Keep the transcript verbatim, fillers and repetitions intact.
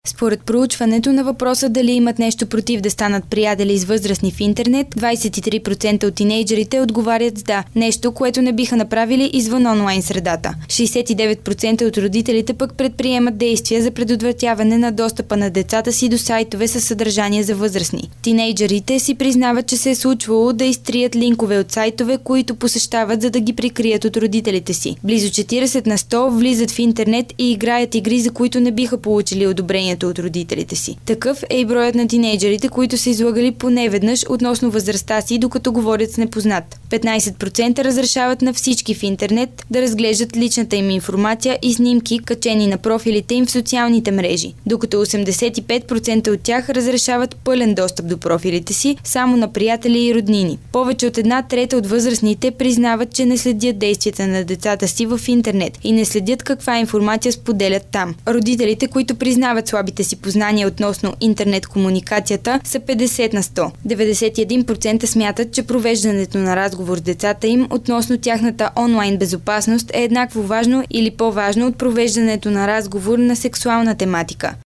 Според проучването на въпроса дали имат нещо против да станат приятели с възрастни в интернет, двадесет и три процента от тинейджерите отговарят с да, нещо, което не биха направили извън онлайн средата. шейсет и девет процента от родителите пък предприемат действия за предотвратяване на достъпа на децата си до сайтове със съдържание за възрастни. Тинейджерите си признават, че се е случвало да изтрият линкове от сайтове, които посещават, за да ги прикрият от родителите си. Близо четиридесет на сто влизат в интернет и играят игри, за които не биха получили одобрението от родителите си. Такъв е и броят на тинейджерите, които са излагали поне веднъж относно възрастта си, докато говорят с непознат. петнадесет процента разрешават на всички в интернет да разглеждат личната им информация и снимки, качени на профилите им в социалните мрежи, докато осемдесет и пет процента от тях разрешават пълен достъп до профилите си само на приятели и роднини. Повече от една трета от възрастните признават, че не следят действията на децата си в интернет и не следят каква информация споделят там. Родителите, които признават слабите си познания относно интернет комуникацията, са петдесет на сто. деветдесет и един процента смятат, че провеждането на разговор с децата им относно тяхната онлайн безопасност е еднакво важно или по-важно от провеждането на разговор на сексуална тематика.